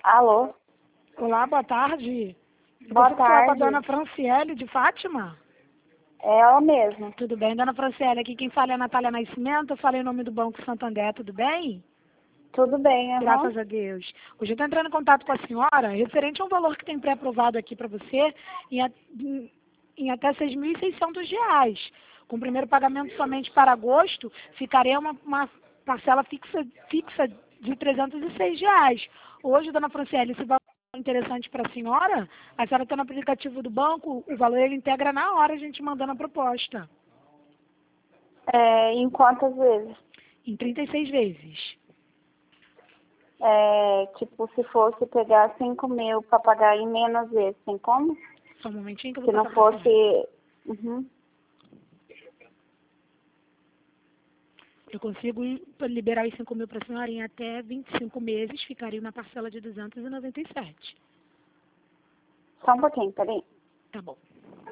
Alô? Olá, boa tarde. Boa Você fala com a tarde. dona Franciele de Fátima? É ela mesma. Tudo bem, dona Franciele? Aqui quem fala é a Natália Nascimento. Eu falei em nome do Banco Santander, tudo bem? Tudo bem, aham. Graças a Deus. Hoje eu estou entrando em contato com a senhora, referente a um valor que tem pré-aprovado aqui para você, em até R$ 6.600. Com o primeiro pagamento somente para agosto, ficaria uma parcela fixa de R$ 306. Hoje, dona Franciele, esse valor é interessante para a senhora está no aplicativo do banco, o valor ele integra na hora a gente mandando a proposta. Em quantas vezes? Em 36 vezes. Tipo, se fosse pegar 5.000 para pagar em menos vezes, tem como? Só um momentinho que eu Se vou não passar pra senhora. fosse... Uhum. Eu consigo liberar os 5.000 para a senhora em até 25 meses, ficaria uma parcela de 297. Só um pouquinho, peraí. Tá bom.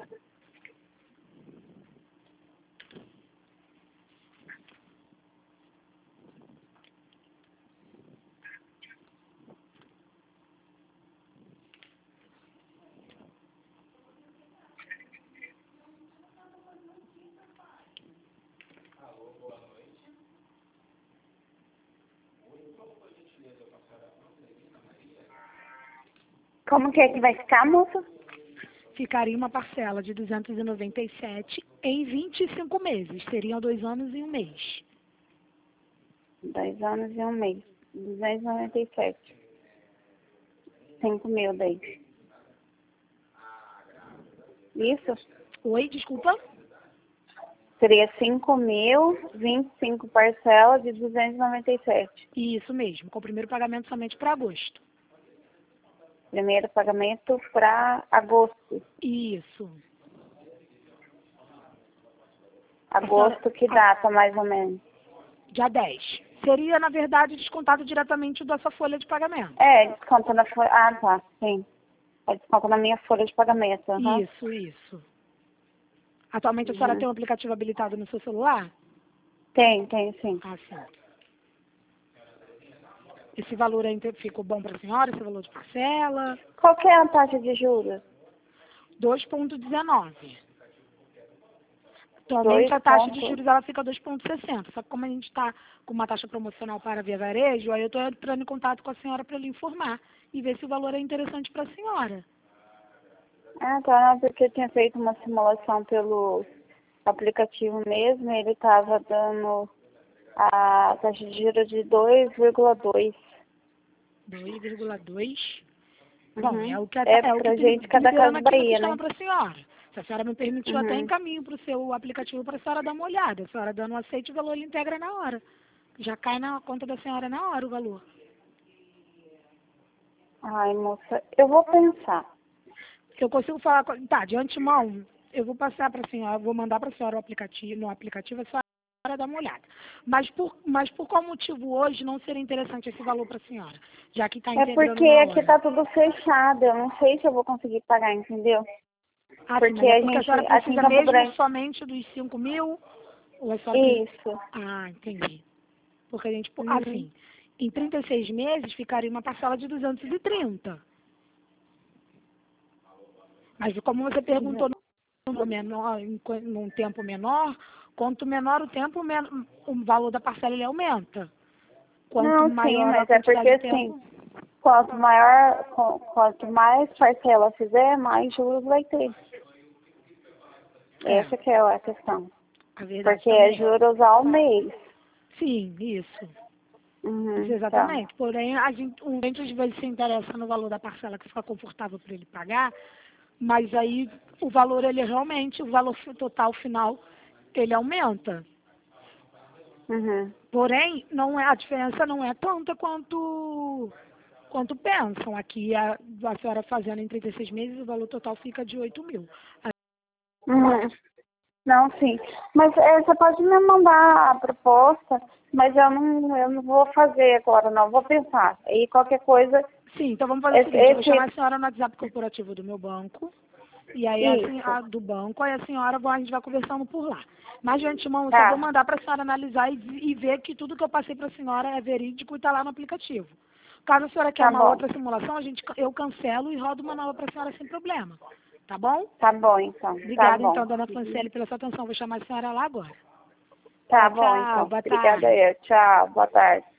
Como que é que vai ficar, moça? Ficaria uma parcela de 297 em 25 meses. Seriam 2 anos e um mês. 2 anos e um mês. 297. 5.000 daí. Isso? Oi, desculpa? Seria 5.000, 25 parcelas de 297. Isso mesmo, com o primeiro pagamento somente para agosto. Primeiro pagamento para agosto. Isso. Agosto, que data, mais ou menos? Dia 10. Seria, na verdade, descontado diretamente da sua folha de pagamento. Desconta na folha. Ah, tá, sim. Desconta na minha folha de pagamento. Uhum. Isso. Atualmente a senhora tem um aplicativo habilitado no seu celular? Tem sim. Ah, sim. Esse valor aí ficou bom para a senhora, esse valor de parcela? Qual que é a taxa de juros? 2,19. Atualmente a taxa de juros ela fica 2,60. Só que como a gente está com uma taxa promocional para via varejo, aí eu estou entrando em contato com a senhora para lhe informar e ver se o valor é interessante para a senhora. Ah, tá, não, porque eu tinha feito uma simulação pelo aplicativo mesmo, ele estava dando a taxa de juros de 2,2. 2,2. Uhum. Bom, é o que Pra gente, cada caso liberando aqui no Bahia, sistema né? para a senhora. Se a senhora me permitiu, até encaminho para o seu aplicativo para a senhora dar uma olhada. A senhora dando um aceite, o valor ele integra na hora. Já cai na conta da senhora na hora o valor. Ai, moça, eu vou pensar. Eu consigo falar, tá, de antemão, eu vou passar para a senhora, vou mandar para a senhora no aplicativo, a senhora dá uma olhada. Mas por qual motivo hoje não seria interessante esse valor para a senhora? Já que está integrando Porque na hora. aqui tá tudo fechado, eu não sei se eu vou conseguir pagar, entendeu? Ah, Porque sim, mas é a porque a gente, senhora aqui em precisa Campo mesmo Grande... somente dos 5.000? Ou a senhora Isso. Ah, entendi. Porque a gente, assim, em 36 meses ficaria uma parcela de 230. Mas como você perguntou num tempo menor, quanto menor o tempo, o valor da parcela ele aumenta. Quanto Não, sim, maior a mas é quantidade porque de assim, tempo... quanto mais parcela fizer, mais juros vai ter. Essa que é a questão. A verdade Porque também. é juros ao mês. Sim, isso. Isso, Tá. exatamente. Porém, o cliente às vezes se interessa no valor da parcela que fica confortável para ele pagar, mas aí o valor, ele realmente, o valor total final, ele aumenta. Porém, a diferença não é tanta quanto pensam. Aqui, a senhora fazendo em 36 meses, o valor total fica de 8.000. Não, sim. Mas você pode me mandar a proposta, mas eu não vou fazer agora, não. Vou pensar. E qualquer coisa... Sim, então vamos fazer o seguinte, eu vou chamar a senhora no WhatsApp corporativo do meu banco, e aí do banco, aí a gente vai conversando por lá. Mas de antemão, eu só vou mandar para a senhora analisar e ver que tudo que eu passei para a senhora é verídico e está lá no aplicativo. Caso a senhora queira Tá uma bom. outra simulação, eu cancelo e rodo uma nova para a senhora sem problema. Tá bom? Tá bom, então. Obrigada, Tá bom. então, dona Franciele, pela sua atenção. Vou chamar a senhora lá agora. Tá Tchau, bom, tchau. então. Boa Obrigada tarde. eu. Tchau. Boa tarde.